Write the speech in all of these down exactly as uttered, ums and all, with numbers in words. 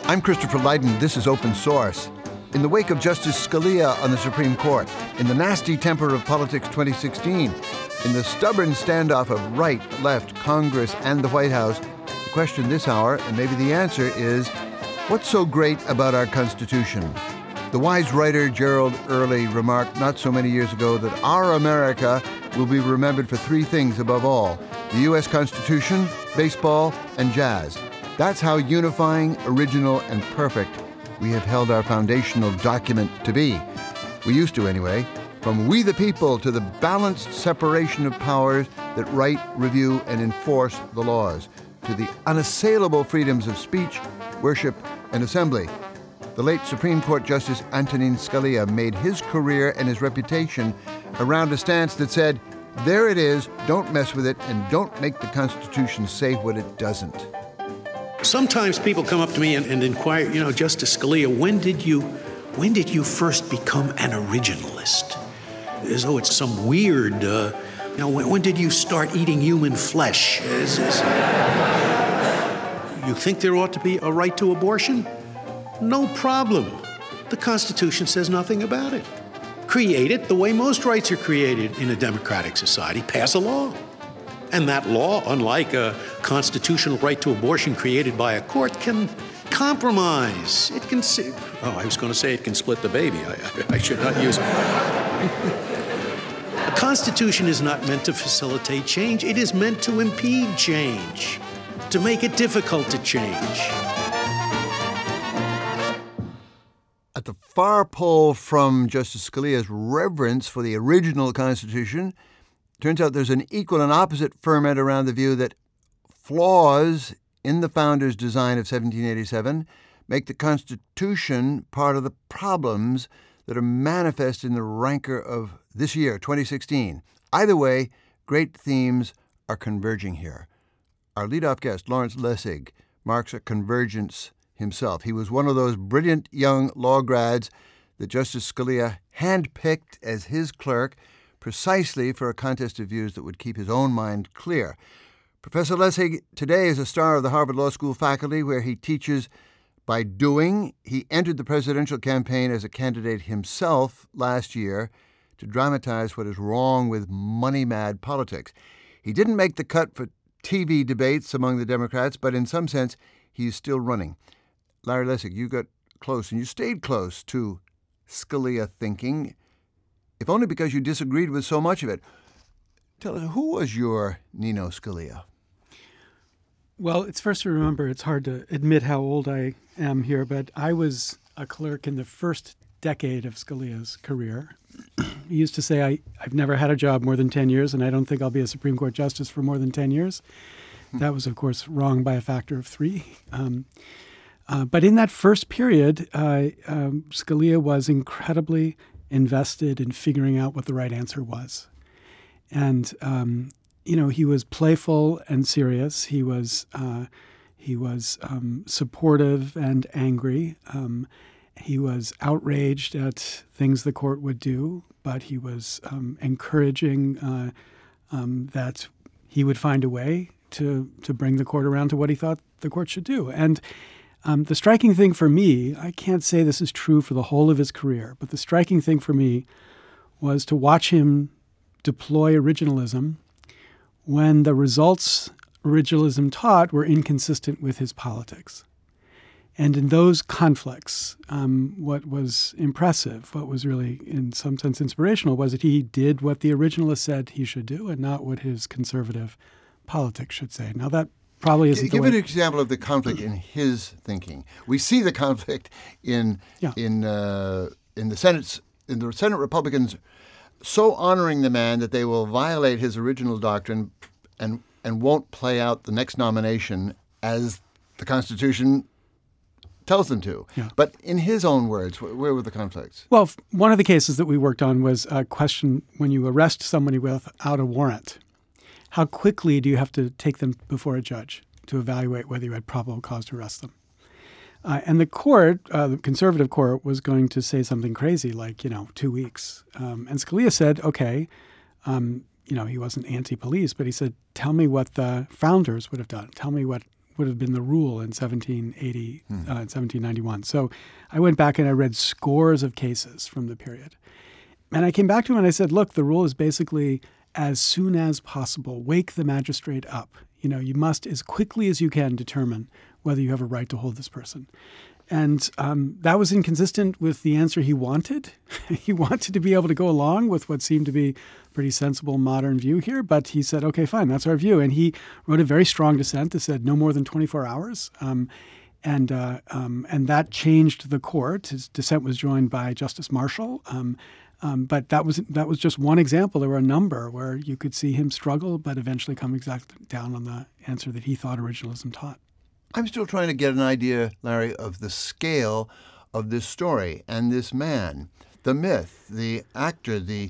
I'm Christopher Lydon. This is Open Source. In the wake of Justice Scalia on the Supreme Court, in the nasty temper of politics twenty sixteen, in the stubborn standoff of right, left, Congress, and the White House, the question this hour, and maybe the answer, is what's so great about our Constitution? The wise writer Gerald Early remarked not so many years ago that our America will be remembered for three things above all: the U S Constitution, baseball, and jazz. That's how unifying, original, and perfect we have held our foundational document to be. We used to, anyway. From we the people to the balanced separation of powers that write, review, and enforce the laws, to the unassailable freedoms of speech, worship, and assembly. The late Supreme Court Justice Antonin Scalia made his career and his reputation around a stance that said, there it is, don't mess with it, and don't make the Constitution say what it doesn't. Sometimes people come up to me and, and inquire, you know, Justice Scalia, when did you, when did you first become an originalist? As though it's some weird, uh, you know, when, when did you start eating human flesh? Is, is, you think there ought to be a right to abortion? No problem. The Constitution says nothing about it. Create it the way most rights are created in a democratic society. Pass a law. And that law, unlike a constitutional right to abortion created by a court, can compromise. It can, oh, I was going to say it can split the baby. I, I, I should not use it. A constitution is not meant to facilitate change. It is meant to impede change, to make it difficult to change. At the far pole from Justice Scalia's reverence for the original Constitution, turns out there's an equal and opposite ferment around the view that flaws in the founders' design of seventeen eighty-seven make the Constitution part of the problems that are manifest in the rancor of this year, twenty sixteen. Either way, great themes are converging here. Our leadoff guest, Lawrence Lessig, marks a convergence himself. He was one of those brilliant young law grads that Justice Scalia handpicked as his clerk precisely for a contest of views that would keep his own mind clear. Professor Lessig today is a star of the Harvard Law School faculty, where he teaches by doing. He entered the presidential campaign as a candidate himself last year to dramatize what is wrong with money-mad politics. He didn't make the cut for T V debates among the Democrats, but in some sense, he's still running. Larry Lessig, you got close, and you stayed close to Scalia thinking, if only because you disagreed with so much of it. Tell us, who was your Nino Scalia? Well, it's first to remember, it's hard to admit how old I am here, but I was a clerk in the first decade of Scalia's career. He used to say, I, I've never had a job more than ten years, and I don't think I'll be a Supreme Court justice for more than ten years. That was, of course, wrong by a factor of three. Um, uh, but in that first period, uh, um, Scalia was incredibly invested in figuring out what the right answer was. And, um, you know, he was playful and serious. He was uh, he was um, supportive and angry. Um, he was outraged at things the court would do, but he was um, encouraging uh, um, that he would find a way to to bring the court around to what he thought the court should do. And um, the striking thing for me, I can't say this is true for the whole of his career, but the striking thing for me was to watch him deploy originalism when the results originalism taught were inconsistent with his politics. And in those conflicts, um, what was impressive, what was really in some sense inspirational, was that he did what the originalist said he should do and not what his conservative politics should say. Now, that probably isn't Give the way... an example of the conflict in his thinking. We see the conflict in yeah. in uh, in the Senate, in the Senate Republicans so honoring the man that they will violate his original doctrine and and won't play out the next nomination as the Constitution tells them to. Yeah. But in his own words, where were the conflicts? Well, one of the cases that we worked on was a question when you arrest somebody without a warrant. How quickly do you have to take them before a judge to evaluate whether you had probable cause to arrest them? Uh, and the court, uh, the conservative court, was going to say something crazy like, you know, two weeks. Um, and Scalia said, okay, um, you know, he wasn't anti-police, but he said, tell me what the founders would have done. Tell me what would have been the rule in seventeen eighty, hmm. uh, seventeen ninety-one. So I went back and I read scores of cases from the period. And I came back to him and I said, look, the rule is basically as soon as possible, wake the magistrate up. You know, you must, as quickly as you can, determine whether you have a right to hold this person. And um, that was inconsistent with the answer he wanted. He wanted to be able to go along with what seemed to be a pretty sensible modern view here. But he said, okay, fine, that's our view. And he wrote a very strong dissent that said no more than twenty-four hours. Um, and uh, um, and that changed the court. His dissent was joined by Justice Marshall. Um, um, but that was that was just one example. There were a number where you could see him struggle, but eventually come exactly down on the answer that he thought originalism taught. I'm still trying to get an idea, Larry, of the scale of this story and this man, the myth, the actor, the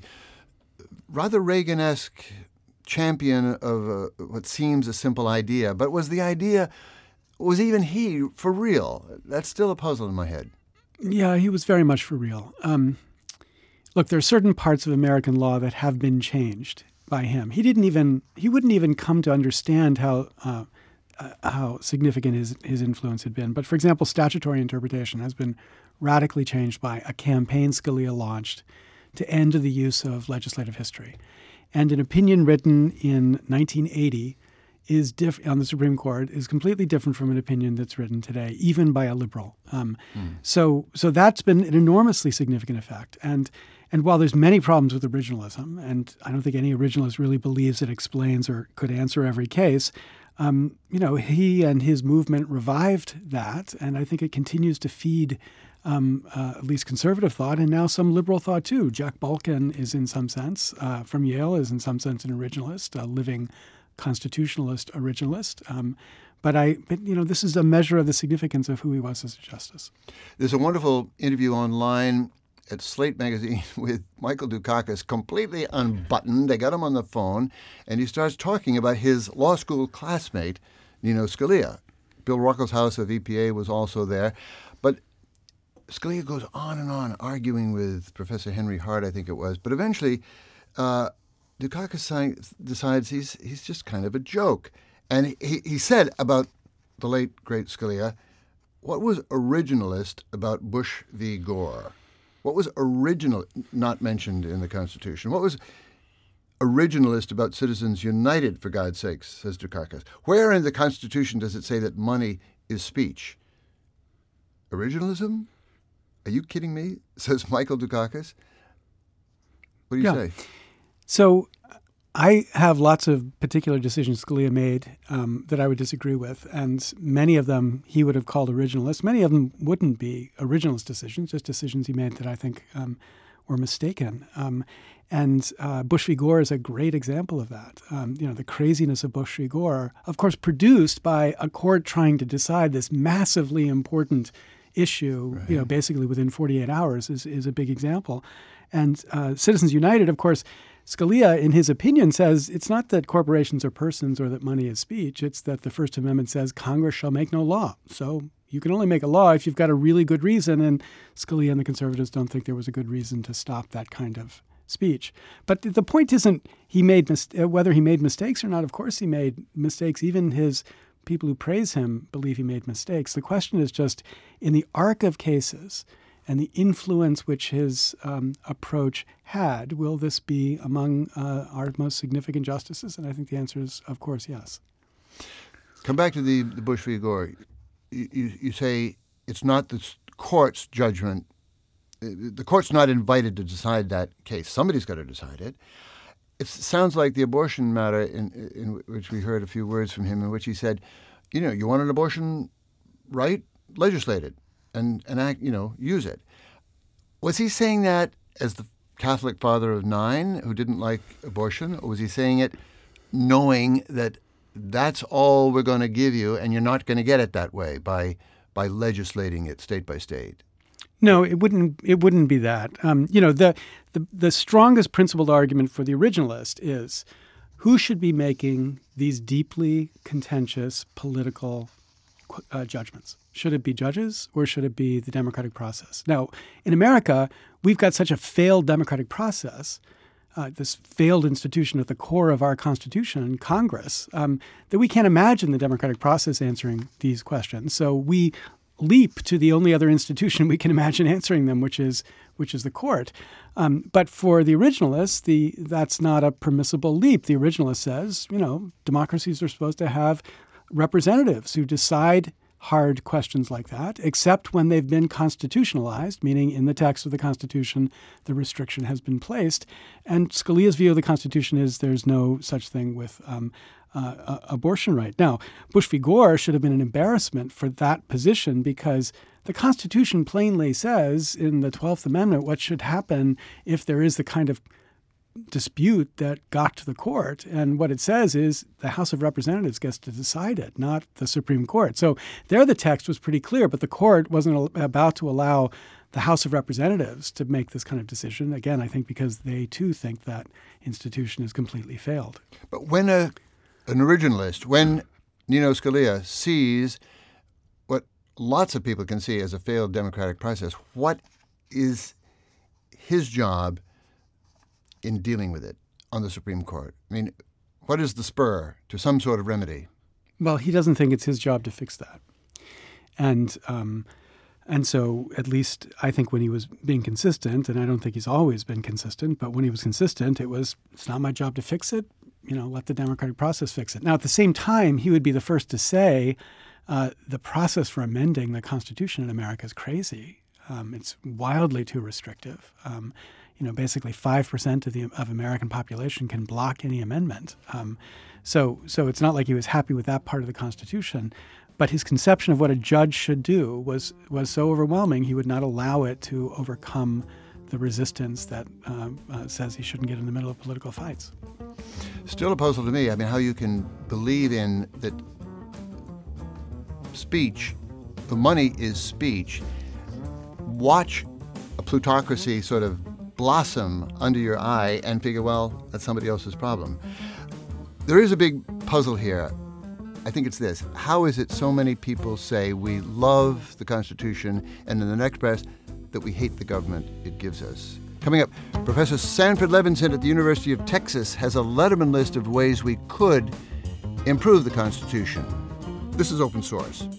rather Reagan-esque champion of a, what seems a simple idea. But was the idea, was even he for real? That's still a puzzle in my head. Yeah, he was very much for real. Um, look, there are certain parts of American law that have been changed by him. He didn't even, he wouldn't even come to understand how uh, Uh, how significant his, his influence had been. But for example, statutory interpretation has been radically changed by a campaign Scalia launched to end the use of legislative history. And an opinion written in nineteen eighty is diff- on the Supreme Court is completely different from an opinion that's written today, even by a liberal. Um, mm. So so that's been an enormously significant effect. And and while there's many problems with originalism, and I don't think any originalist really believes it explains or could answer every case, Um, you know, he and his movement revived that, and I think it continues to feed um, uh, at least conservative thought, and now some liberal thought too. Jack Balkin is, in some sense, uh, from Yale, is in some sense an originalist, a living constitutionalist originalist. Um, but I, but, you know, this is a measure of the significance of who he was as a justice. There's a wonderful interview online at Slate Magazine with Michael Dukakis, completely unbuttoned. They got him on the phone, and he starts talking about his law school classmate, Nino Scalia. Bill Ruckelshaus of E P A was also there. But Scalia goes on and on, arguing with Professor Henry Hart, I think it was. But eventually, uh, Dukakis decides he's he's just kind of a joke. And he, he said about the late, great Scalia, what was originalist about Bush v. Gore? What was original, not mentioned in the Constitution? What was originalist about Citizens United, for God's sakes, says Dukakis? Where in the Constitution does it say that money is speech? Originalism? Are you kidding me? Says Michael Dukakis. What do you yeah. say? So I have lots of particular decisions Scalia made um, that I would disagree with, and many of them he would have called originalist. Many of them wouldn't be originalist decisions, just decisions he made that I think um, were mistaken. Um, and uh, Bush v. Gore is a great example of that. Um, you know, the craziness of Bush v. Gore, of course, produced by a court trying to decide this massively important issue, right. you know, basically within forty-eight hours is, is a big example. And uh, Citizens United, of course, Scalia, in his opinion, says it's not that corporations are persons or that money is speech. It's that the First Amendment says Congress shall make no law. So you can only make a law if you've got a really good reason. And Scalia and the conservatives don't think there was a good reason to stop that kind of speech. But the point isn't he made mis- whether he made mistakes or not. Of course he made mistakes. Even his people who praise him believe he made mistakes. The question is just in the arc of cases and the influence which his um, approach had, will this be among uh, our most significant justices? And I think the answer is, of course, yes. Come back to the, the Bush v. Gore. You, you, you say it's not the court's judgment. The court's not invited to decide that case. Somebody's got to decide it. It sounds like the abortion matter in, in which we heard a few words from him in which he said, you know, you want an abortion right? Legislate it. And, and act, you know, use it. Was he saying that as the Catholic father of nine who didn't like abortion, or was he saying it knowing that that's all we're going to give you and you're not going to get it that way by by legislating it state by state? No, it wouldn't. It wouldn't be that. Um, you know, the, the the strongest principled argument for the originalist is who should be making these deeply contentious political uh, judgments. Should it be judges or should it be the democratic process? Now, in America, we've got such a failed democratic process uh, this failed institution at the core of our Constitution, Congress, um, that we can't imagine the democratic process answering these questions. So we leap to the only other institution we can imagine answering them, which is which is the court. Um, but for the originalists, the that's not a permissible leap. The originalist says, you know, democracies are supposed to have representatives who decide hard questions like that, except when they've been constitutionalized, meaning in the text of the Constitution, the restriction has been placed. And Scalia's view of the Constitution is there's no such thing with um, uh, abortion right. Now, Bush v. Gore should have been an embarrassment for that position because the Constitution plainly says in the twelfth Amendment what should happen if there is the kind of dispute that got to the court. And what it says is the House of Representatives gets to decide it, not the Supreme Court. So there the text was pretty clear, but the court wasn't about to allow the House of Representatives to make this kind of decision. Again, I think because they too think that institution has completely failed. But when a, an originalist, when Nino Scalia sees what lots of people can see as a failed democratic process, what is his job in dealing with it on the Supreme Court? I mean, what is the spur to some sort of remedy? Well, he doesn't think it's his job to fix that. And um, and so at least I think when he was being consistent, and I don't think he's always been consistent, but when he was consistent, it was, it's not my job to fix it. You know, let the democratic process fix it. Now, at the same time, he would be the first to say uh, the process for amending the Constitution in America is crazy. Um, it's wildly too restrictive. Um, you know, basically five percent of the of American population can block any amendment. Um, so, so it's not like he was happy with that part of the Constitution, but his conception of what a judge should do was was so overwhelming he would not allow it to overcome the resistance that um, uh, says he shouldn't get in the middle of political fights. Still a puzzle to me. I mean, how you can believe in that speech, the money is speech. Watch a plutocracy sort of blossom under your eye and figure, well, that's somebody else's problem. There is a big puzzle here. I think it's this. How is it so many people say we love the Constitution and in the next breath that we hate the government it gives us? Coming up, Professor Sanford Levinson at the University of Texas has a Letterman list of ways we could improve the Constitution. This is Open Source.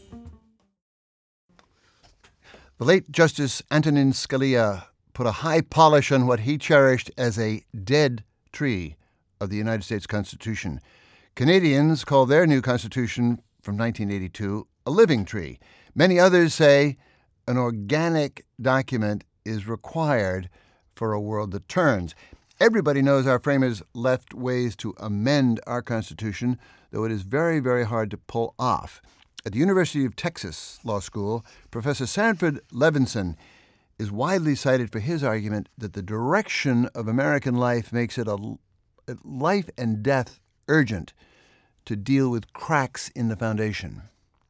The late Justice Antonin Scalia put a high polish on what he cherished as a dead tree of the United States Constitution. Canadians call their new Constitution from nineteen eighty-two a living tree. Many others say an organic document is required for a world that turns. Everybody knows our framers left ways to amend our Constitution, though it is very, very hard to pull off. At the University of Texas Law School, Professor Sanford Levinson is widely cited for his argument that the direction of American life makes it a, a life and death urgent to deal with cracks in the foundation.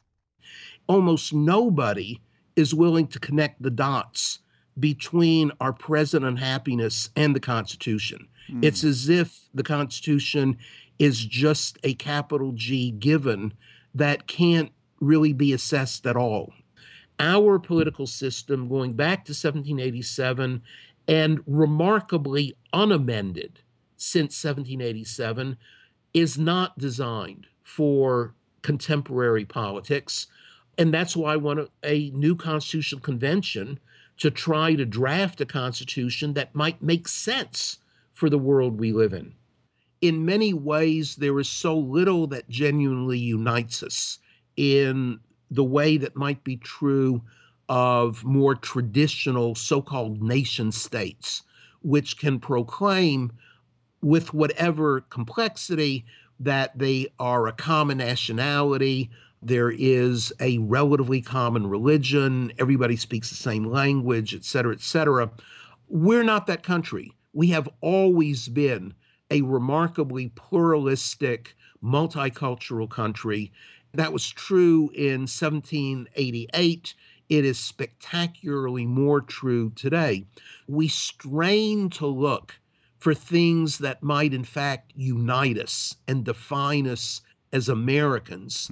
Almost nobody is willing to connect the dots between our present unhappiness and the Constitution. Mm. It's as if the Constitution is just a capital G given that can't really be assessed at all. Our political system, going back to seventeen eighty-seven and remarkably unamended since seventeen eighty-seven, is not designed for contemporary politics. And that's why I want a new constitutional convention to try to draft a constitution that might make sense for the world we live in. In many ways, there is so little that genuinely unites us in the way that might be true of more traditional so-called nation states, which can proclaim with whatever complexity that they are a common nationality, there is a relatively common religion, everybody speaks the same language, et cetera, et cetera. We're not that country. We have always been a remarkably pluralistic, multicultural country. That was true in seventeen eighty-eight. It is spectacularly more true today. We strain to look for things that might, in fact, unite us and define us as Americans. Hmm.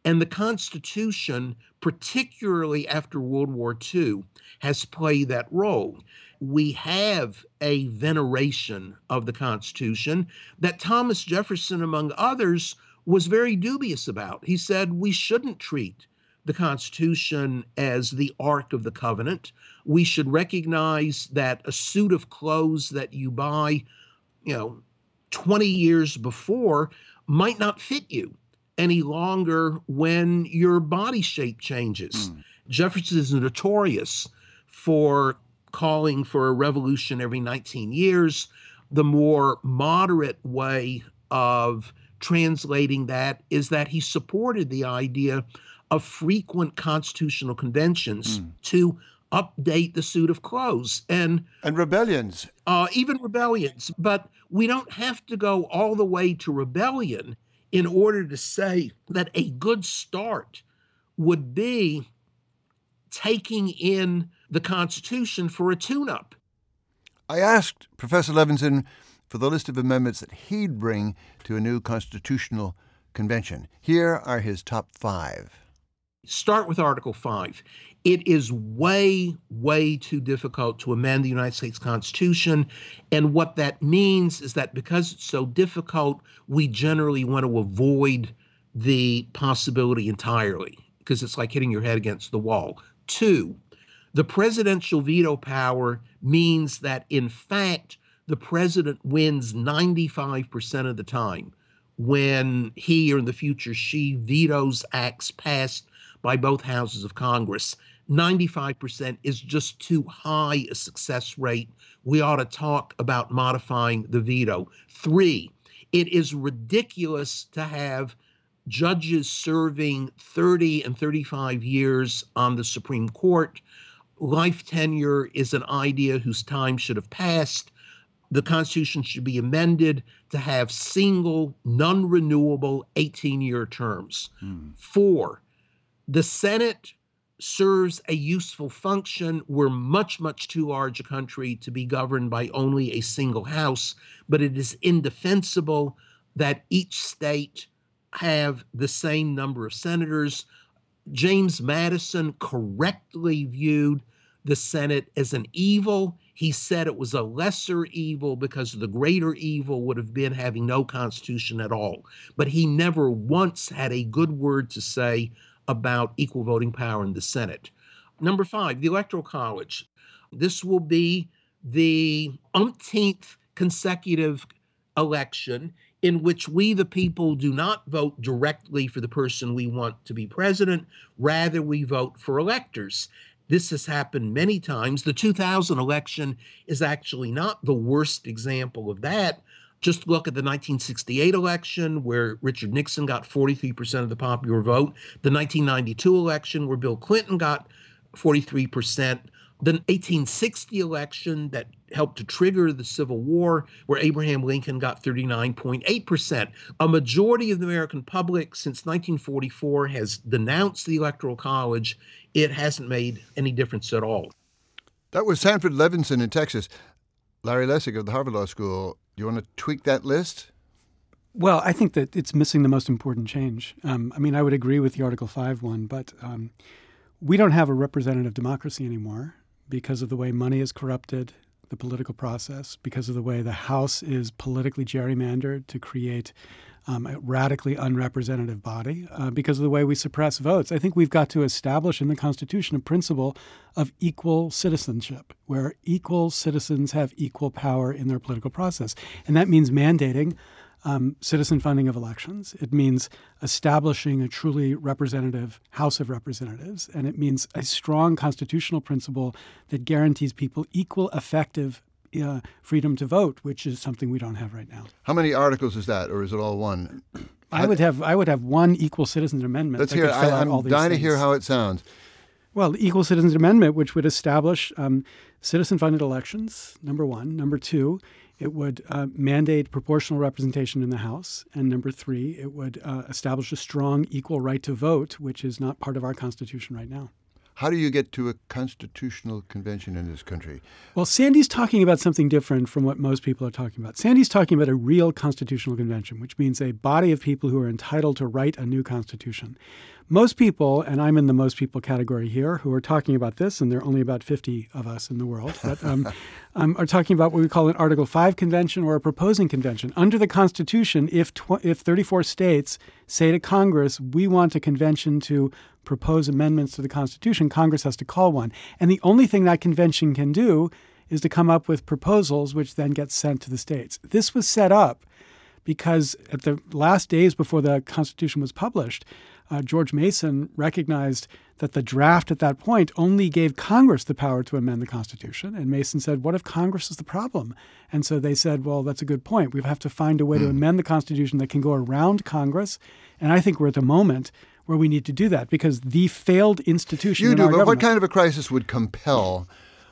And the Constitution, particularly after World War Two, has played that role. We have a veneration of the Constitution that Thomas Jefferson, among others, was very dubious about. He said we shouldn't treat the Constitution as the Ark of the Covenant. We should recognize that a suit of clothes that you buy, you know, twenty years before might not fit you any longer when your body shape changes. Mm. Jefferson is notorious for calling for a revolution every nineteen years. The more moderate way of translating that is that he supported the idea of frequent constitutional conventions mm. to update the suit of clothes. And, and rebellions. Uh, even rebellions. But we don't have to go all the way to rebellion in order to say that a good start would be taking in the Constitution for a tune-up. I asked Professor Levinson for the list of amendments that he'd bring to a new constitutional convention. Here are his top five. Start with Article five. It is way, way too difficult to amend the United States Constitution. And what that means is that because it's so difficult, we generally want to avoid the possibility entirely, because it's like hitting your head against the wall. Two, the presidential veto power means that, in fact, the president wins ninety-five percent of the time when he, or in the future she, vetoes acts passed by both houses of Congress. ninety-five percent is just too high a success rate. We ought to talk about modifying the veto. Three, it is ridiculous to have judges serving thirty and thirty-five years on the Supreme Court. Life tenure is an idea whose time should have passed. The Constitution should be amended to have single, non-renewable eighteen-year terms. Hmm. Four, the Senate serves a useful function. We're much, much too large a country to be governed by only a single house, but it is indefensible that each state have the same number of senators. James Madison correctly viewed the Senate as an evil. He said it was a lesser evil because the greater evil would have been having no constitution at all. But he never once had a good word to say about equal voting power in the Senate. Number five, the Electoral College. This will be the umpteenth consecutive election in which we, the people, do not vote directly for the person we want to be president. Rather, we vote for electors. This has happened many times. The two thousand election is actually not the worst example of that. Just look at the nineteen sixty-eight election, where Richard Nixon got forty-three percent of the popular vote. The nineteen ninety-two election, where Bill Clinton got forty-three percent. The eighteen sixty election that helped to trigger the Civil War, where Abraham Lincoln got thirty-nine point eight percent. A majority of the American public since nineteen forty-four has denounced the Electoral College. It hasn't made any difference at all. That was Sanford Levinson in Texas. Larry Lessig of the Harvard Law School, do you want to tweak that list? Well, I think that it's missing the most important change. Um, I mean, I would agree with the Article five one, but um, we don't have a representative democracy anymore because of the way money is corrupted the political process, because of the way the House is politically gerrymandered to create um, a radically unrepresentative body, uh, because of the way we suppress votes. I think we've got to establish in the Constitution a principle of equal citizenship, where equal citizens have equal power in their political process. And that means mandating Um, citizen funding of elections. It means establishing a truly representative House of Representatives. And it means a strong constitutional principle that guarantees people equal effective uh, freedom to vote, which is something we don't have right now. How many articles is that, or is it all one? I would have I would have one equal citizens amendment. Let's that hear. could fill I, out I'm all these dying things. to hear how it sounds. Well, the Equal Citizens Amendment, which would establish um, citizen-funded elections, number one. Number two, it would uh, mandate proportional representation in the House. And number three, it would uh, establish a strong equal right to vote, which is not part of our Constitution right now. How do you get to a constitutional convention in this country? Well, Sandy's talking about something different from what most people are talking about. Sandy's talking about a real constitutional convention, which means a body of people who are entitled to write a new constitution. Most people, and I'm in the most people category here, who are talking about this, and there are only about fifty of us in the world, but um, um, are talking about what we call an Article five convention or a proposing convention. Under the Constitution, if tw- if thirty-four states say to Congress, we want a convention to propose amendments to the Constitution, Congress has to call one. And the only thing that convention can do is to come up with proposals which then get sent to the states. This was set up because at the last days before the Constitution was published, uh, George Mason recognized that the draft at that point only gave Congress the power to amend the Constitution. And Mason said, what if Congress is the problem? And so they said, well, that's a good point. We have to find a way mm. to amend the Constitution that can go around Congress. And I think we're at the moment where we need to do that because the failed institution You in do, our but government, what kind of a crisis would compel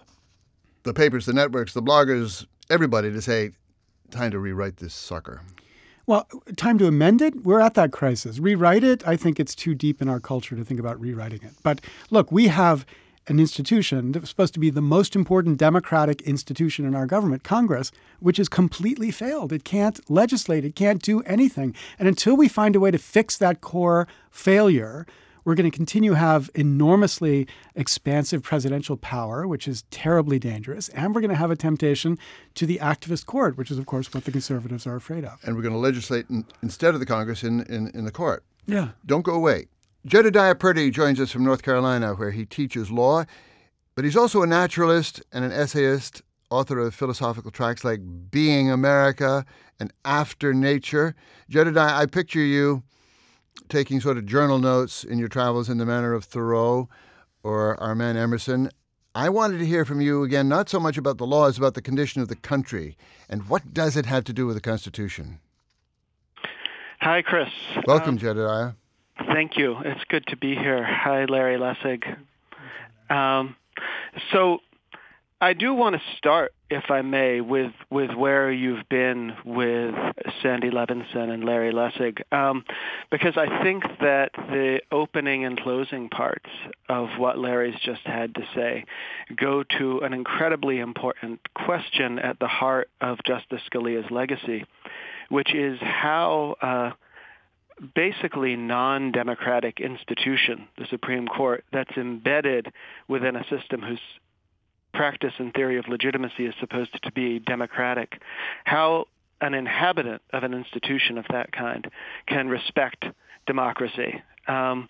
the papers, the networks, the bloggers, everybody to say, time to rewrite this sucker? Well, time to amend it? We're at that crisis. Rewrite it? I think it's too deep in our culture to think about rewriting it. But look, we have an institution that was supposed to be the most important democratic institution in our government, Congress, which has completely failed. It can't legislate. It can't do anything. And until we find a way to fix that core failure, we're going to continue to have enormously expansive presidential power, which is terribly dangerous. And we're going to have a temptation to the activist court, which is, of course, what the conservatives are afraid of. And we're going to legislate in, instead of the Congress in, in, in the court. Yeah. Don't go away. Jedediah Purdy joins us from North Carolina, where he teaches law, but he's also a naturalist and an essayist, author of philosophical tracts like Being America and After Nature. Jedediah, I picture you taking sort of journal notes in your travels in the manner of Thoreau or our man Emerson. I wanted to hear from you again, not so much about the law as about the condition of the country. And what does it have to do with the Constitution? Hi, Chris. Welcome, um, Jedediah. Thank you. It's good to be here. Hi, Larry Lessig. Um, so I do want to start, if I may, with, with where you've been with Sandy Levinson and Larry Lessig, um, because I think that the opening and closing parts of what Larry's just had to say go to an incredibly important question at the heart of Justice Scalia's legacy, which is how uh, basically non-democratic institution, the Supreme Court, that's embedded within a system whose practice and theory of legitimacy is supposed to be democratic, how an inhabitant of an institution of that kind can respect democracy. Um,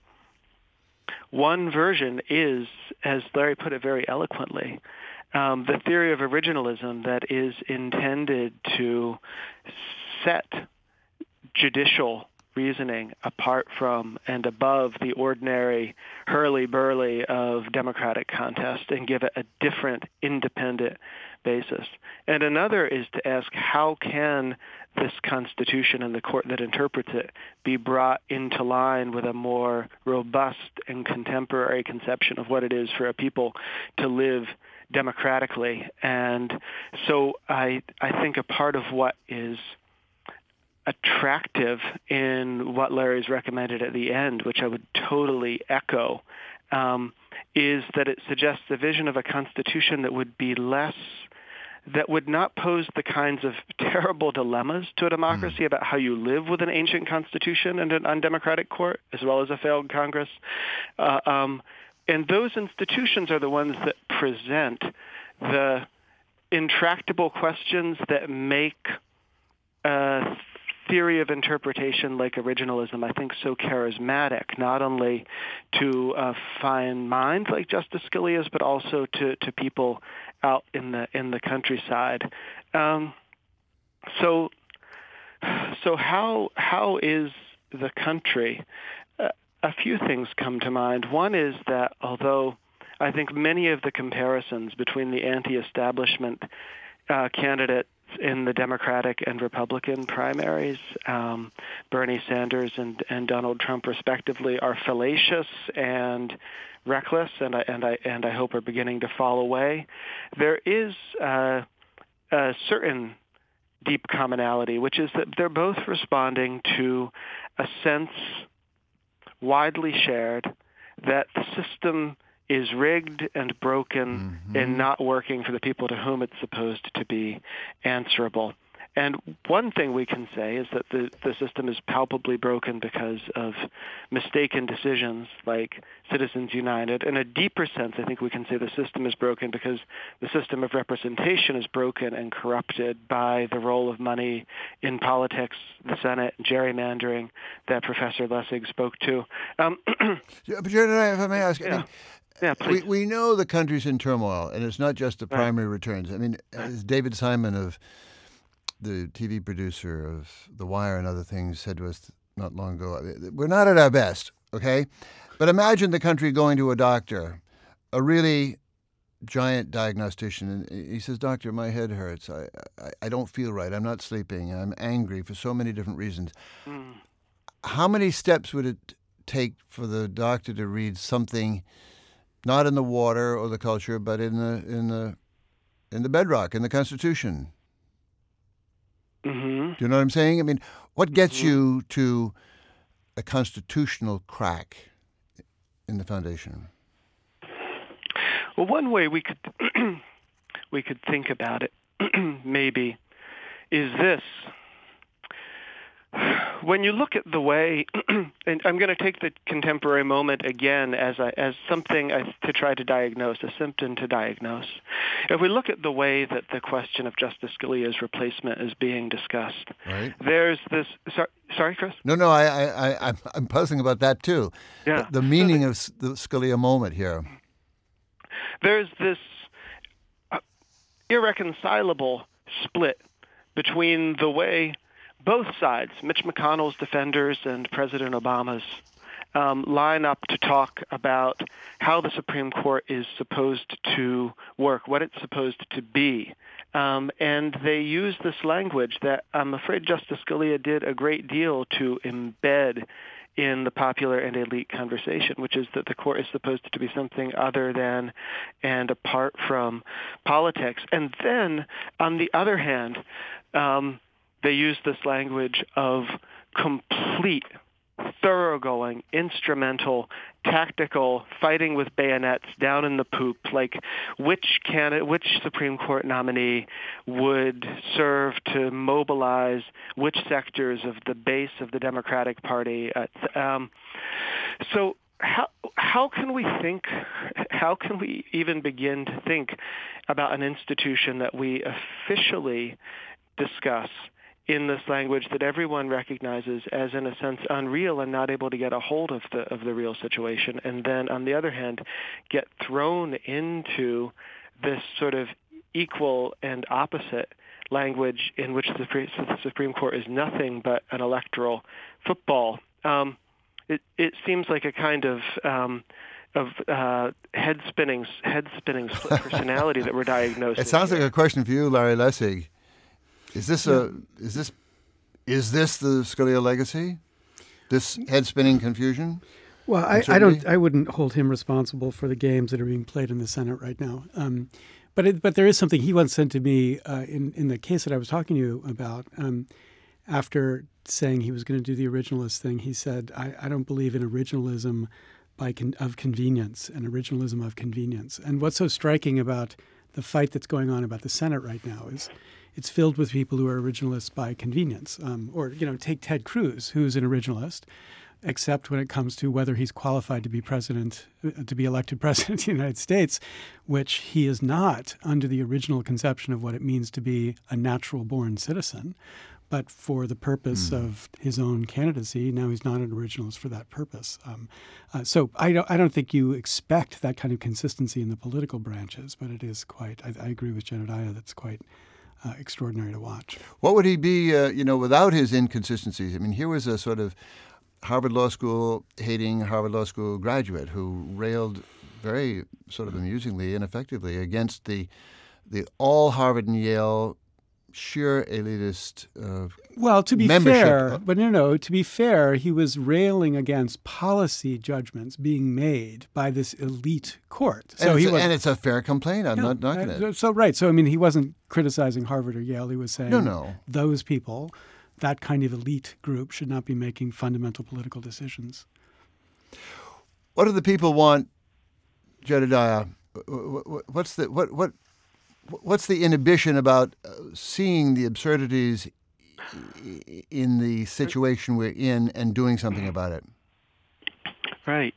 one version is, as Larry put it very eloquently, um, the theory of originalism that is intended to set judicial reasoning apart from and above the ordinary hurly-burly of democratic contest and give it a different, independent basis. And another is to ask, how can this Constitution and the court that interprets it be brought into line with a more robust and contemporary conception of what it is for a people to live democratically? And so I, I think a part of what is attractive in what Larry's recommended at the end, which I would totally echo, um, is that it suggests a vision of a constitution that would be less, that would not pose the kinds of terrible dilemmas to a democracy mm. about how you live with an ancient constitution and an undemocratic court, as well as a failed Congress. Uh, um, and those institutions are the ones that present the intractable questions that make uh, theory of interpretation like originalism, I think, so charismatic, not only to uh, fine minds like Justice Scalia's, but also to, to people out in the in the countryside. Um, so, so how how is the country? Uh, a few things come to mind. One is that although I think many of the comparisons between the anti-establishment uh, candidates in the Democratic and Republican primaries, um, Bernie Sanders and, and Donald Trump respectively, are fallacious and reckless, and I and I and I hope are beginning to fall away. There is uh, a certain deep commonality, which is that they're both responding to a sense widely shared that the system is rigged and broken Mm-hmm. and not working for the people to whom it's supposed to be answerable. And one thing we can say is that the, the system is palpably broken because of mistaken decisions like Citizens United. In a deeper sense, I think we can say the system is broken because the system of representation is broken and corrupted by the role of money in politics, the Senate, gerrymandering that Professor Lessig spoke to. Um, Yeah, but Jared, if I may ask, I Yeah. mean, yeah, we, please. we know the country's in turmoil, and it's not just the primary returns. I mean, as David Simon, of the T V producer of The Wire and other things, said to us not long ago, we're not at our best, okay? But imagine the country going to a doctor, a really giant diagnostician, and he says, "Doctor, my head hurts. I, I, I don't feel right. I'm not sleeping. I'm angry for so many different reasons." Mm. How many steps would it take for the doctor to read something not in the water or the culture, but in the in the in the bedrock, in the Constitution? Mm-hmm. Do you know what I'm saying? I mean, what gets Mhm. you to a constitutional crack in the foundation? Well, one way we could we could think about it maybe is this. When you look at the way, and I'm going to take the contemporary moment again as a, as something to try to diagnose, a symptom to diagnose. If we look at the way that the question of Justice Scalia's replacement is being discussed, Right. there's this. Sorry, sorry, Chris. No, no, I, I, I I'm, I'm puzzling about that too. Yeah. The, the meaning of s- the Scalia moment here. There's this uh, irreconcilable split between the way both sides, Mitch McConnell's defenders and President Obama's, um, line up to talk about how the Supreme Court is supposed to work, what it's supposed to be. Um, and they use this language that I'm afraid Justice Scalia did a great deal to embed in the popular and elite conversation, which is that the court is supposed to be something other than and apart from politics. And then, on the other hand, um, they use this language of complete, thoroughgoing, instrumental, tactical fighting with bayonets down in the poop, like which candidate, which Supreme Court nominee would serve to mobilize which sectors of the base of the Democratic Party. Uh, um, so how how can we think, how can we even begin to think about an institution that we officially discuss in this language that everyone recognizes as, in a sense, unreal and not able to get a hold of the of the real situation, and then, on the other hand, get thrown into this sort of equal and opposite language in which the, the Supreme Court is nothing but an electoral football? Um, it, it seems like a kind of um, of uh, head spinning head spinning split personality that we're diagnosing. It sounds here. like a question for you, Larry Lessig. Is this a is this is this the Scalia legacy? This head spinning confusion? Well, I, I Uncertainty? don't. I wouldn't hold him responsible for the games that are being played in the Senate right now. Um, but it, but there is something he once said to me uh, in in the case that I was talking to you about. Um, after saying he was going to do the originalist thing, he said, "I, I don't believe in originalism by con- of convenience and originalism of convenience." And what's so striking about the fight that's going on about the Senate right now is it's filled with people who are originalists by convenience. Um, or, you know, take Ted Cruz, who's an originalist, except when it comes to whether he's qualified to be president, uh, to be elected president of the United States, which he is not under the original conception of what it means to be a natural-born citizen. But for the purpose mm. of his own candidacy, now he's not an originalist for that purpose. Um, uh, so I don't, I don't think you expect that kind of consistency in the political branches, but it is quite, I, I agree with Jedediah, that's quite uh, extraordinary to watch. What would he be, uh, you know, without his inconsistencies? I mean, here was a sort of Harvard Law School hating Harvard Law School graduate who railed very sort of amusingly and effectively against the the all Harvard and Yale sheer elitist uh, well, to be membership. fair, but no, no, to be fair, he was railing against policy judgments being made by this elite court. So and, he it's, was, and it's a fair complaint. I'm yeah, not knocking uh, it. So right. So I mean, he wasn't criticizing Harvard or Yale. He was saying no, no. those people, that kind of elite group, should not be making fundamental political decisions. What do the people want Jedediah, what's the what what what's the inhibition about seeing the absurdities in the situation we're in and doing something about it? Right.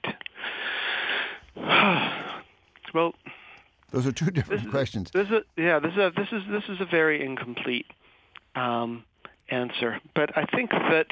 Well, those are two different this questions. Is, this is, yeah, this is a, this is this is a very incomplete um, answer, but I think that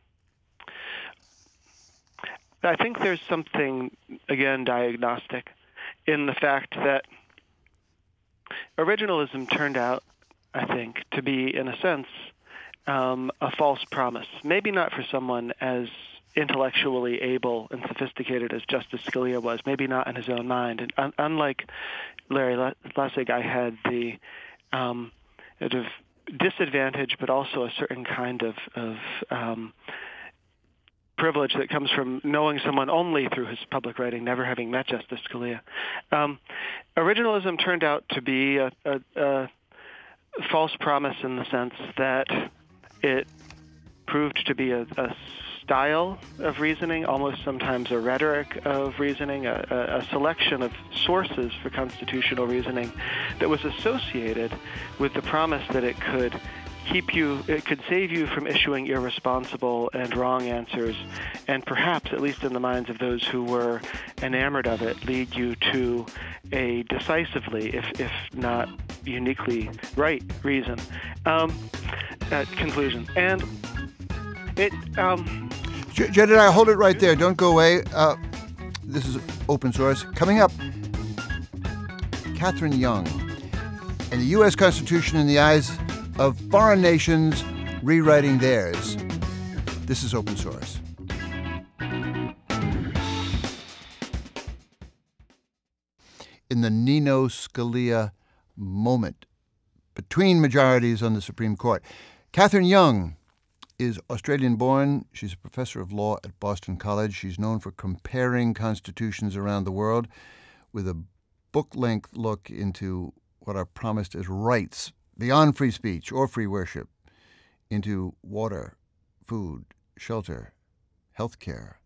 I think there's something again diagnostic in the fact that originalism turned out, I think, to be in a sense um, a false promise. Maybe not for someone as intellectually able and sophisticated as Justice Scalia was, maybe not in his own mind. And un- unlike Larry Lessig, I had the um, sort of disadvantage, but also a certain kind of, of um, privilege that comes from knowing someone only through his public writing, never having met Justice Scalia. Um, originalism turned out to be a, a, a false promise in the sense that it proved to be a, a style of reasoning, almost sometimes a rhetoric of reasoning, a, a, a selection of sources for constitutional reasoning that was associated with the promise that it could keep you, it could save you from issuing irresponsible and wrong answers, and perhaps, at least in the minds of those who were enamored of it, lead you to a decisively, if if not uniquely right reason, um, uh, conclusion. And it... Um, Jedediah, hold it right there. Don't go away. Uh, this is Open Source. Coming up, Catherine Young and the U S Constitution in the eyes of foreign nations rewriting theirs. This is Open Source. In the Nino Scalia moment between majorities on the Supreme Court, Catherine Young is Australian-born. She's a professor of law at Boston College. She's known for comparing constitutions around the world with a book-length look into what are promised as rights beyond free speech or free worship, into water, food, shelter, health care.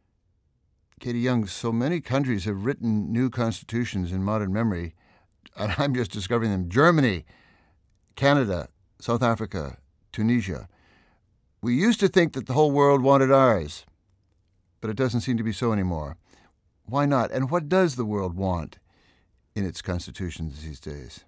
Katie Young, so many countries have written new constitutions in modern memory, and I'm just discovering them. Germany, Canada, South Africa, Tunisia. We used to think that the whole world wanted ours, but it doesn't seem to be so anymore. Why not? And what does the world want in its constitutions these days?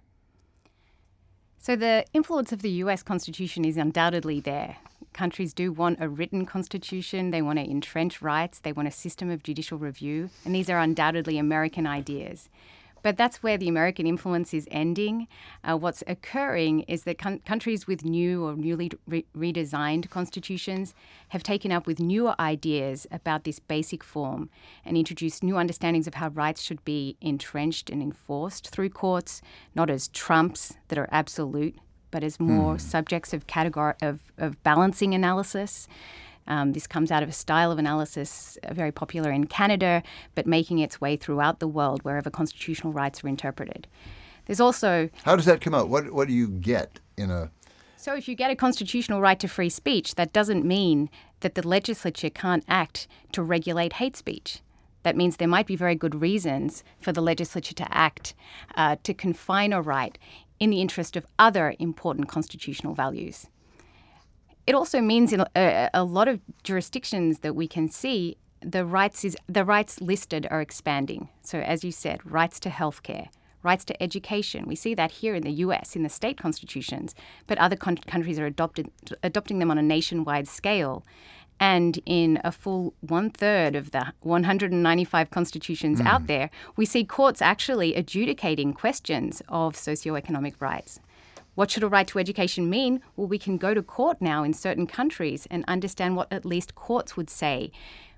So the influence of the U S Constitution is undoubtedly there. Countries do want a written constitution. They want to entrench rights. They want a system of judicial review. And these are undoubtedly American ideas. But that's where the American influence is ending. Uh, what's occurring is that con- countries with new or newly re- redesigned constitutions have taken up with newer ideas about this basic form and introduced new understandings of how rights should be entrenched and enforced through courts, not as trumps that are absolute, but as more hmm. subjects of category of, of balancing analysis. Um, this comes out of a style of analysis uh, very popular in Canada, but making its way throughout the world wherever constitutional rights are interpreted. There's also... How does that come out? What what do you get in a... So if you get a constitutional right to free speech, that doesn't mean that the legislature can't act to regulate hate speech. That means there might be very good reasons for the legislature to act uh, to confine a right in the interest of other important constitutional values. It also means in a, a lot of jurisdictions that we can see, the rights is the rights listed are expanding. So as you said, rights to healthcare, rights to education. We see that here in the U S in the state constitutions, but other con- countries are adopted, adopting them on a nationwide scale. And in a full one-third of the one hundred ninety-five constitutions mm. out there, we see courts actually adjudicating questions of socioeconomic rights. What should a right to education mean? Well, we can go to court now in certain countries and understand what at least courts would say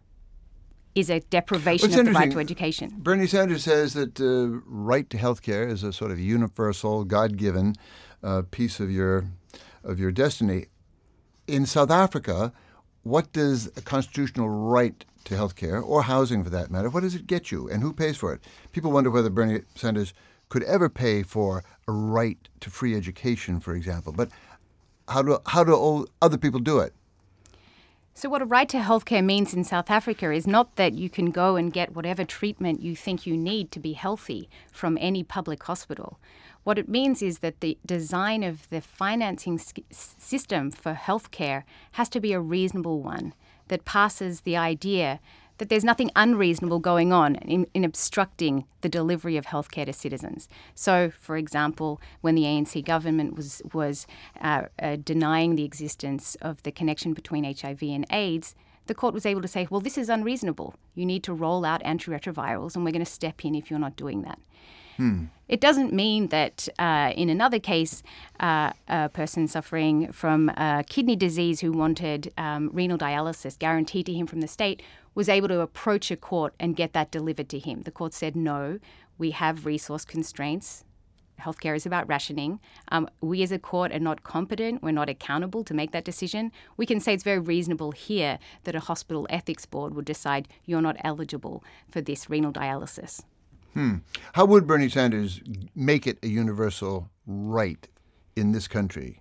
is a deprivation well, of the right to education. Bernie Sanders says that uh, right to health care is a sort of universal, God-given uh, piece of your of your destiny. In South Africa, what does a constitutional right to health care, or housing for that matter, what does it get you, and who pays for it? People wonder whether Bernie Sanders could ever pay for a right to free education, for example. But how do how do other people do it? So what a right to healthcare means in South Africa is not that you can go and get whatever treatment you think you need to be healthy from any public hospital. What it means is that the design of the financing system for healthcare has to be a reasonable one that passes the idea that there's nothing unreasonable going on in, in obstructing the delivery of healthcare to citizens. So, for example, when the A N C government was was uh, uh, denying the existence of the connection between H I V and AIDS, the court was able to say, well, this is unreasonable. You need to roll out antiretrovirals, and we're going to step in if you're not doing that. Hmm. It doesn't mean that uh, in another case, uh, a person suffering from uh, kidney disease who wanted um, renal dialysis guaranteed to him from the state was able to approach a court and get that delivered to him. The court said, no, we have resource constraints. Healthcare is about rationing. Um, we as a court are not competent. We're not accountable to make that decision. We can say it's very reasonable here that a hospital ethics board would decide you're not eligible for this renal dialysis. Hmm. How would Bernie Sanders make it a universal right in this country?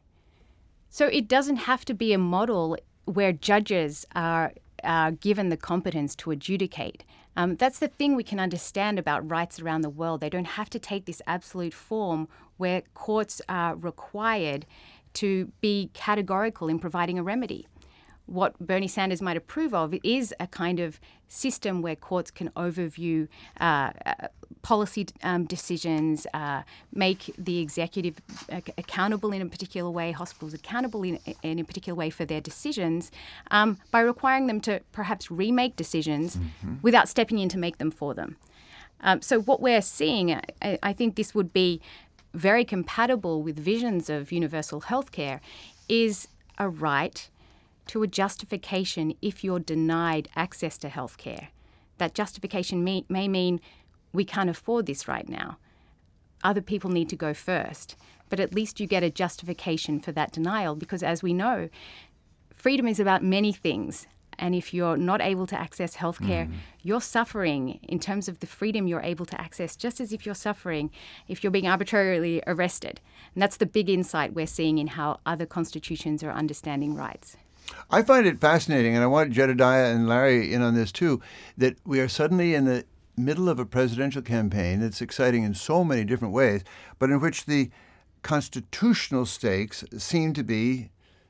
So it doesn't have to be a model where judges are, are given the competence to adjudicate. Um, that's the thing we can understand about rights around the world. They don't have to take this absolute form where courts are required to be categorical in providing a remedy. What Bernie Sanders might approve of is a kind of system where courts can overview uh, uh, policy um, decisions, uh, make the executive ac- accountable in a particular way, hospitals accountable in, in a particular way for their decisions, um, by requiring them to perhaps remake decisions mm-hmm. without stepping in to make them for them. Um, so what we're seeing, I, I think this would be very compatible with visions of universal healthcare, is a right to a justification if you're denied access to healthcare. That justification may, may mean we can't afford this right now. Other people need to go first. But at least you get a justification for that denial because, as we know, freedom is about many things. And if you're not able to access healthcare, mm. you're suffering in terms of the freedom you're able to access, just as if you're suffering if you're being arbitrarily arrested. And that's the big insight we're seeing in how other constitutions are understanding rights. I find it fascinating, and I want Jedediah and Larry in on this too, that we are suddenly in the middle of a presidential campaign that's exciting in so many different ways, but in which the constitutional stakes seem to be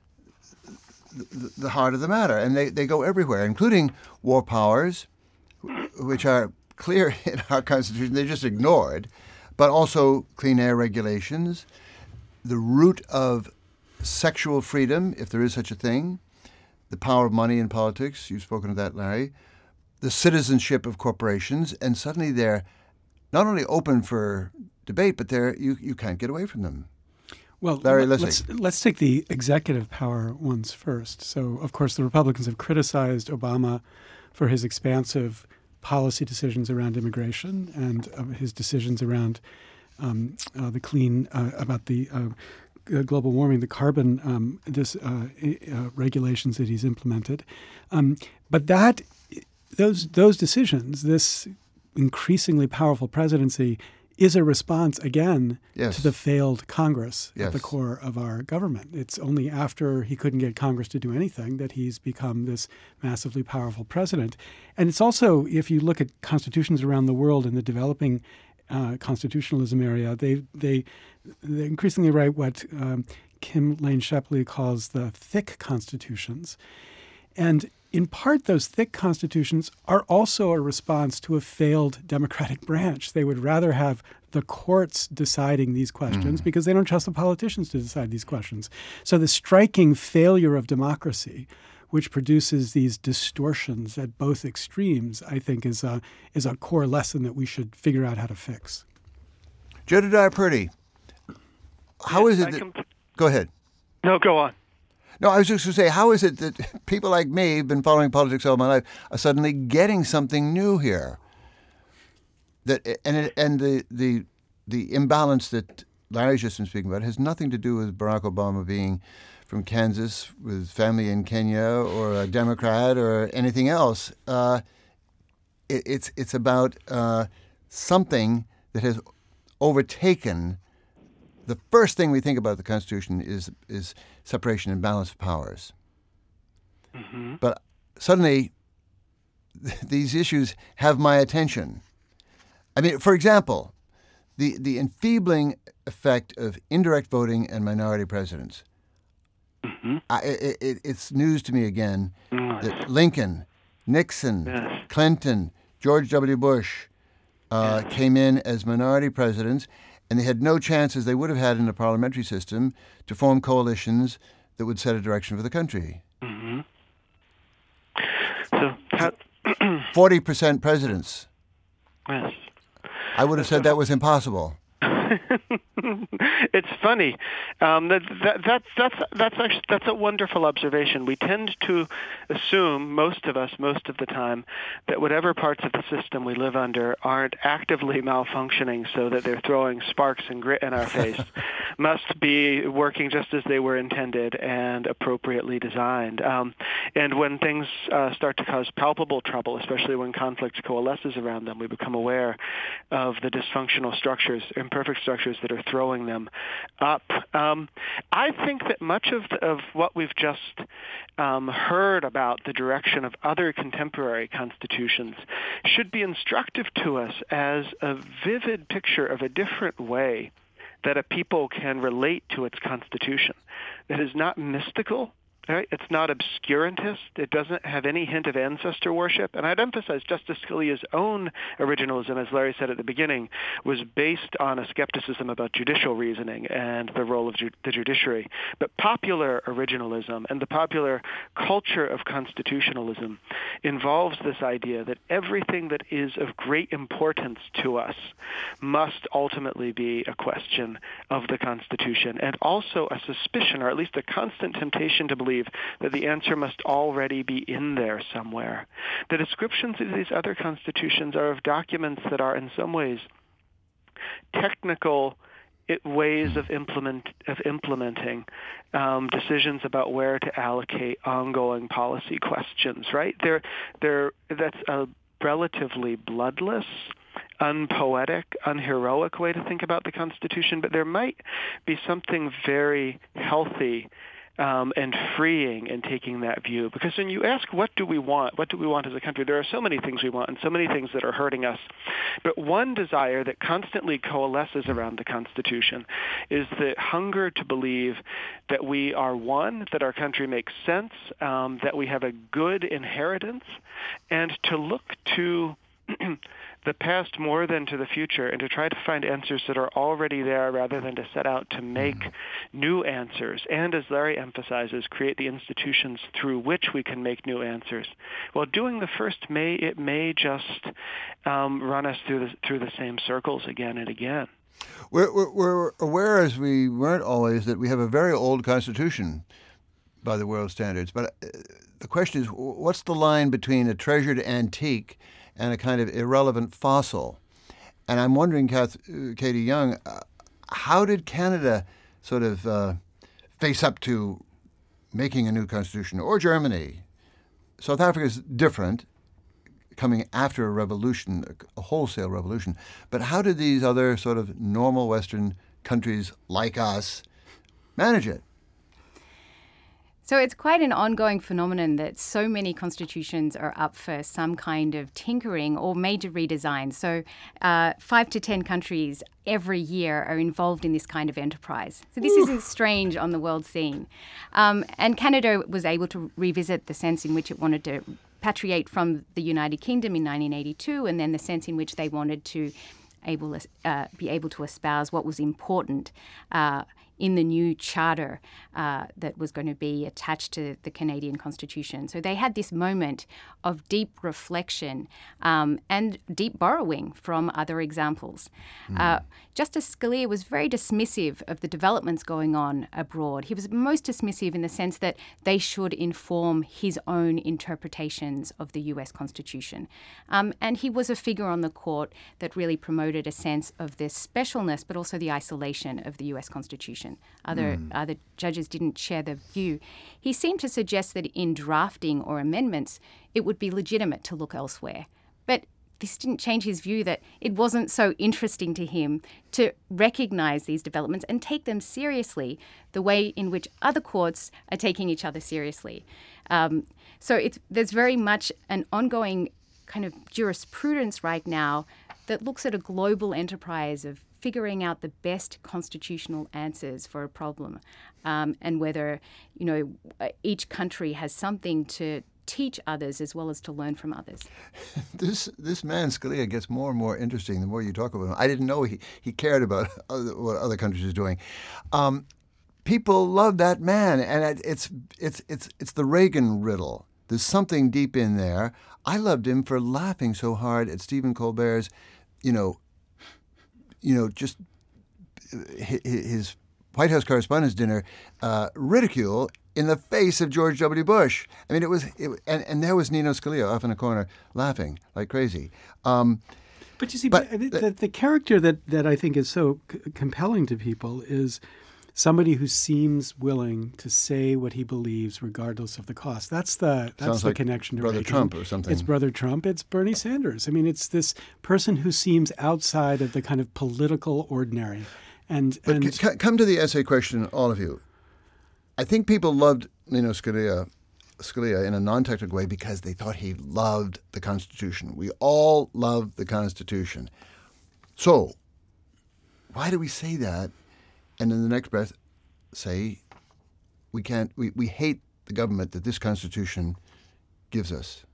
the, the heart of the matter, and they, they go everywhere, including war powers, which are clear in our Constitution. They're just ignored, but also clean air regulations, the root of sexual freedom, if there is such a thing, the power of money in politics, you've spoken of that, Larry, the citizenship of corporations, and suddenly they're not only open for debate, but they're you, you can't get away from them. Well, Larry, let's, let's take the executive power ones first. So, of course, the Republicans have criticized Obama for his expansive policy decisions around immigration and uh, his decisions around um, uh, the clean, uh, about the uh, Uh, global warming, the carbon um, this, uh, uh, regulations that he's implemented. Um, but that those those decisions, this increasingly powerful presidency, is a response, again, yes. to the failed Congress yes. at the core of our government. It's only after he couldn't get Congress to do anything that he's become this massively powerful president. And it's also, if you look at constitutions around the world in the developing Uh, constitutionalism area, they they they increasingly write what um, Kim Lane Shepley calls the thick constitutions, and in part those thick constitutions are also a response to a failed democratic branch. They would rather have the courts deciding these questions mm. because they don't trust the politicians to decide these questions. So the striking failure of democracy, which produces these distortions at both extremes, I think is a, is a core lesson that we should figure out how to fix. Jedediah Purdy, how yes, is it I that... compl- Go ahead. No, go on. No, I was just going to say, how is it that people like me who've been following politics all my life are suddenly getting something new here? That and it, and the, the the imbalance that Larry's just been speaking about has nothing to do with Barack Obama being from Kansas with family in Kenya or a Democrat or anything else. Uh, it, it's it's about uh, something that has overtaken. The first thing we think about the Constitution is is separation and balance of powers. Mm-hmm. But suddenly, these issues have my attention. I mean, for example, the, the enfeebling effect of indirect voting and minority presidents. Mm-hmm. I, it, it, it's news to me again Yes. that Lincoln, Nixon, Yes. Clinton, George W. Bush uh, Yes. came in as minority presidents, and they had no chance, as they would have had in a parliamentary system, to form coalitions that would set a direction for the country. Mm-hmm. So, how, forty percent presidents. yes. I would have said that was impossible. It's funny. Um, that, that, that, that's that's actually that's a wonderful observation. We tend to assume, most of us, most of the time, that whatever parts of the system we live under aren't actively malfunctioning, so that they're throwing sparks and grit in our face, must be working just as they were intended and appropriately designed. Um, and when things uh, start to cause palpable trouble, especially when conflict coalesces around them, we become aware of the dysfunctional structures, imperfect structures that are throwing them up. Um, I think that much of, the, of what we've just um, heard about the direction of other contemporary constitutions should be instructive to us as a vivid picture of a different way that a people can relate to its constitution, that is not mystical. Right? It's not obscurantist. It doesn't have any hint of ancestor worship. And I'd emphasize Justice Scalia's own originalism, as Larry said at the beginning, was based on a skepticism about judicial reasoning and the role of ju- the judiciary. But popular originalism and the popular culture of constitutionalism involves this idea that everything that is of great importance to us must ultimately be a question of the Constitution, and also a suspicion, or at least a constant temptation to believe that the answer must already be in there somewhere. The descriptions of these other constitutions are of documents that are in some ways technical it, ways of implement of implementing um, decisions about where to allocate ongoing policy questions. Right? They're, they're, that's a relatively bloodless, unpoetic, unheroic way to think about the Constitution, but there might be something very healthy Um, and freeing in taking that view. Because when you ask, what do we want? What do we want as a country? There are so many things we want and so many things that are hurting us. But one desire that constantly coalesces around the Constitution is the hunger to believe that we are one, that our country makes sense, um, that we have a good inheritance, and to look to the past more than to the future, and to try to find answers that are already there rather than to set out to make mm. new answers. And as Larry emphasizes, create the institutions through which we can make new answers. While doing the first may, it may just um, run us through the, through the same circles again and again. We're, we're, we're aware, as we weren't always, that we have a very old Constitution by the world standards. But uh, the question is, what's the line between a treasured antique and a kind of irrelevant fossil? And I'm wondering, Kath, uh, Katie Young, uh, how did Canada sort of uh, face up to making a new constitution, or Germany? South Africa is different, coming after a revolution, a wholesale revolution. But how did these other sort of normal Western countries like us manage it? So it's quite an ongoing phenomenon that so many constitutions are up for some kind of tinkering or major redesign. So uh, five to ten countries every year are involved in this kind of enterprise. So this Ooh. Isn't strange on the world scene. Um, and Canada was able to revisit the sense in which it wanted to patriate from the United Kingdom in nineteen eighty-two, and then the sense in which they wanted to able uh, be able to espouse what was important uh, in the new charter uh, that was going to be attached to the Canadian Constitution. So they had this moment of deep reflection um, and deep borrowing from other examples. Mm. Uh, Justice Scalia was very dismissive of the developments going on abroad. He was most dismissive in the sense that they should inform his own interpretations of the U S Constitution. Um, and he was a figure on the court that really promoted a sense of the specialness, but also the isolation of the U S Constitution. Other, mm. other judges didn't share the view. He seemed to suggest that in drafting or amendments, it would be legitimate to look elsewhere. But this didn't change his view that it wasn't so interesting to him to recognize these developments and take them seriously the way in which other courts are taking each other seriously. Um, so it's, there's very much an ongoing kind of jurisprudence right now that looks at a global enterprise of figuring out the best constitutional answers for a problem, um, and whether, you know, each country has something to teach others as well as to learn from others. This this man, Scalia, gets more and more interesting the more you talk about him. I didn't know he, he cared about other, what other countries are doing. Um, people love that man, and it, it's it's it's it's the Reagan riddle. There's something deep in there. I loved him for laughing so hard at Stephen Colbert's, you know, you know, just his White House Correspondents' Dinner uh, ridicule in the face of George W. Bush. I mean, it was, it, and, and there was Nino Scalia off in a corner laughing like crazy. Um, but you see, but, but the, the, the character that, that I think is so c- compelling to people is somebody who seems willing to say what he believes regardless of the cost. That's the that's Sounds the like connection to Brother Reagan. Trump or something. It's Brother Trump. It's Bernie Sanders. I mean, it's this person who seems outside of the kind of political ordinary. And, but and c- come to the essay question, all of you. I think people loved Nino Scalia, Scalia in a non-technical way because they thought he loved the Constitution. We all love the Constitution. So why do we say that? And in the next breath, say we can't. We, we hate the government that this Constitution gives us.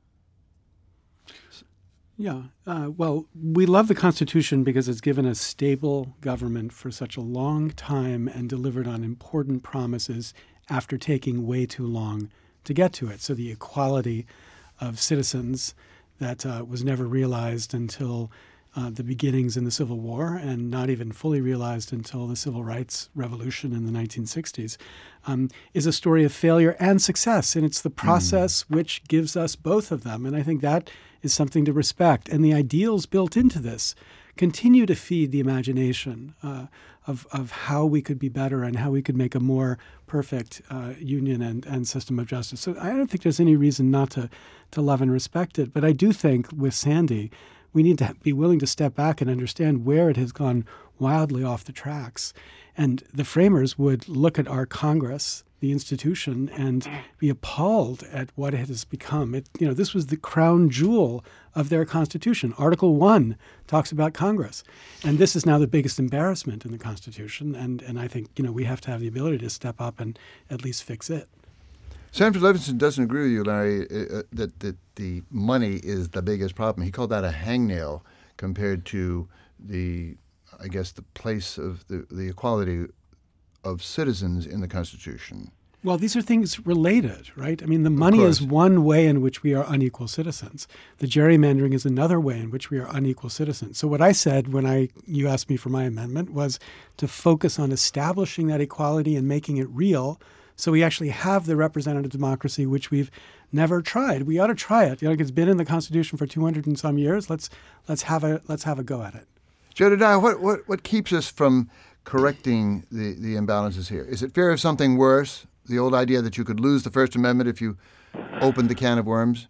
Yeah. Uh, well, we love the Constitution because it's given us stable government for such a long time and delivered on important promises after taking way too long to get to it. So the equality of citizens that uh, was never realized until Uh, the beginnings in the Civil War, and not even fully realized until the Civil Rights Revolution in the nineteen sixties, um, is a story of failure and success. And it's the process mm. which gives us both of them. And I think that is something to respect. And the ideals built into this continue to feed the imagination uh, of, of how we could be better and how we could make a more perfect uh, union and, and system of justice. So I don't think there's any reason not to, to love and respect it. But I do think with Sandy, we need to be willing to step back and understand where it has gone wildly off the tracks. And the framers would look at our Congress, the institution, and be appalled at what it has become. It, you know, this was the crown jewel of their Constitution. Article one talks about Congress. And this is now the biggest embarrassment in the Constitution. And, and I think, you know, we have to have the ability to step up and at least fix it. Sanford Levinson doesn't agree with you, Larry, uh, that, that the money is the biggest problem. He called that a hangnail compared to the, I guess, the place of the, the equality of citizens in the Constitution. Well, these are things related, right? I mean, the money is one way in which we are unequal citizens. The gerrymandering is another way in which we are unequal citizens. So what I said when I you asked me for my amendment was to focus on establishing that equality and making it real, so we actually have the representative democracy, which we've never tried. We ought to try it. You know, it's been in the Constitution for two hundred and some years. Let's let's have a let's have a go at it. Jedediah, what, what, what keeps us from correcting the, the imbalances here? Is it fear of something worse? The old idea that you could lose the First Amendment if you opened the can of worms?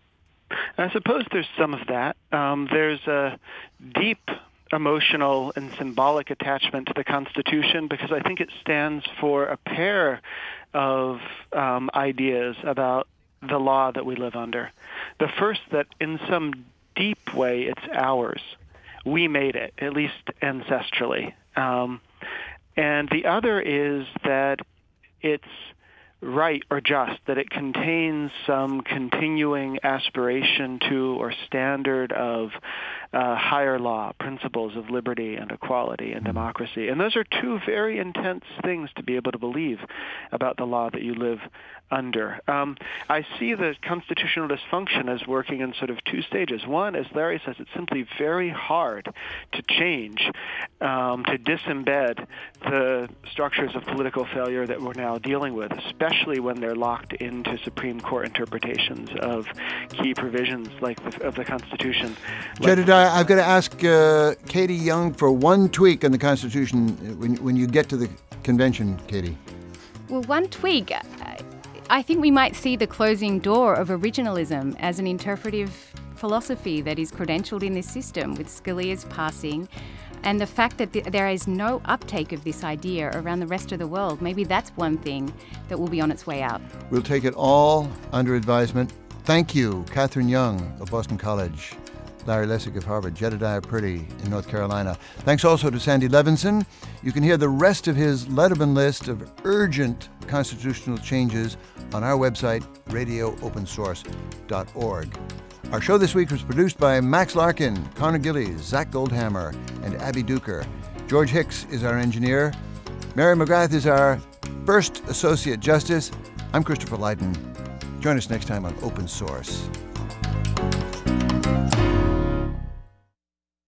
I suppose there's some of that. Um, there's a deep emotional and symbolic attachment to the Constitution because I think it stands for a pair of um, ideas about the law that we live under. The first, that in some deep way it's ours. We made it, at least ancestrally. Um, and the other is that it's right or just, that it contains some continuing aspiration to or standard of uh, higher law, principles of liberty and equality and democracy. And those are two very intense things to be able to believe about the law that you live under. Um, I see the constitutional dysfunction as working in sort of two stages. One, as Larry says, it's simply very hard to change, um, to disembed the structures of political failure that we're now dealing with, especially when they're locked into Supreme Court interpretations of key provisions like the, of the Constitution. Jedediah, I've got to ask uh, Katie Young for one tweak on the Constitution when, when you get to the convention, Katie. Well, one tweak. I think we might see the closing door of originalism as an interpretive philosophy that is credentialed in this system with Scalia's passing. And the fact that th- there is no uptake of this idea around the rest of the world, maybe that's one thing that will be on its way out. We'll take it all under advisement. Thank you, Catherine Young of Boston College, Larry Lessig of Harvard, Jedediah Purdy in North Carolina. Thanks also to Sandy Levinson. You can hear the rest of his letterman list of urgent constitutional changes on our website, radio open source dot org. Our show this week was produced by Max Larkin, Connor Gillies, Zach Goldhammer, and Abby Duker. George Hicks is our engineer. Mary McGrath is our first Associate Justice. I'm Christopher Lydon. Join us next time on Open Source.